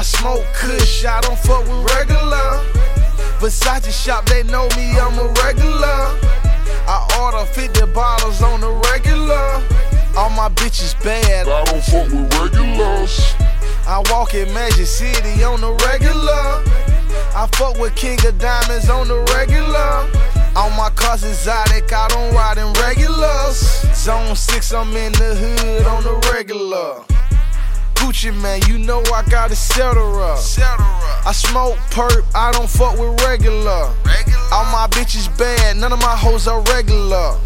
smoke kush, I don't fuck with regular. Versace shop, they know me, I'm a regular. I order 50 bottles on the regular. All my bitches bad, I don't fuck with regulars. I walk in Magic City on the regular. I fuck with King of Diamonds on the regular. All my cars exotic, I don't ride in regulars. Zone 6, I'm in the hood on the regular. Gucci man, you know I got it set her up. I smoke perp, I don't fuck with regular. All my bitches bad, none of my hoes are regular.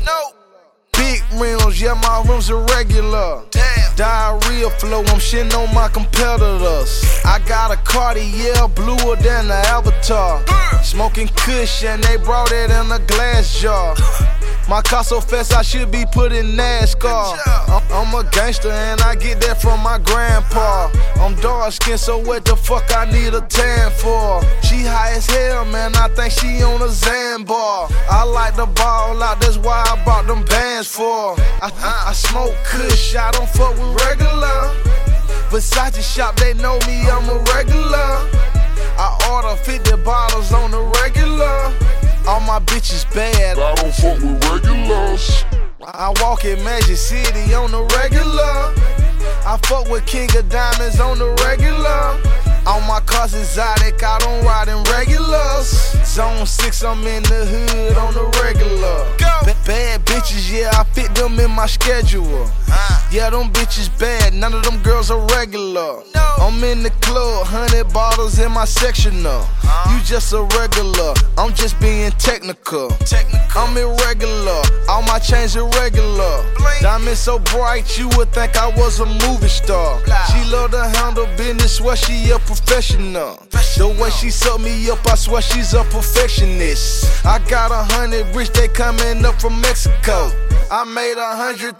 Big rims, yeah, my rims are regular. Diarrhea flow, I'm shitting on my competitors. I got a Cartier bluer than the Avatar. Smoking kush and they brought it in a glass jar. My car so fast I should be put in NASCAR. I'm a gangster and I get that from my grandpa. I'm dark skinned, so what the fuck I need a tan for? She high as hell, man, I think she on a Xanbar. I like the ball out, that's why I bought them bands for. I smoke kush, I don't fuck with regular. Versace shop, they know me, I'm a regular. I order 50 bottles on the regular. All my bitches bad, I don't fuck with regulars. I walk in Magic City on the regular. I fuck with King of Diamonds on the regular. All my cars exotic, I don't ride in regulars. Zone 6, I'm in the hood on the regular. Bad bitches, yeah, I fit them in my schedule. Yeah, them bitches bad, none of them girls are regular. I'm in the club, 100 bottles in my sectional. You just a regular, I'm just being technical. I'm irregular, all my chains irregular. Diamonds so bright, you would think I was a movie star. She love to handle business, swear she a professional. The way she suck me up, I swear she's a perfectionist. I got 100 bricks, they coming up from Mexico. I made $100,000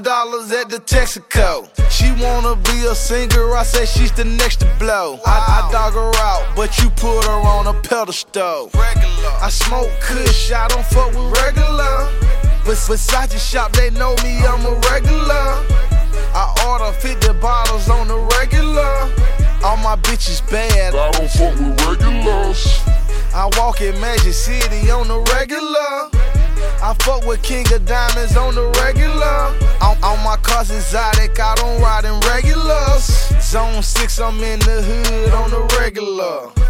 at the Texaco. She wanna be a singer, I say she's the next to blow. I dog her out, but you put her on a pedestal. I smoke kush, I don't fuck with regular. Versace shop, they know me, I'm a regular. I order 50 bottles on the regular. All my bitches bad, I don't fuck with regulars. I walk in Magic City on the regular. I fuck with King of Diamonds on the regular. All my cars exotic, I don't ride in regulars. Zone 6, I'm in the hood on the regular.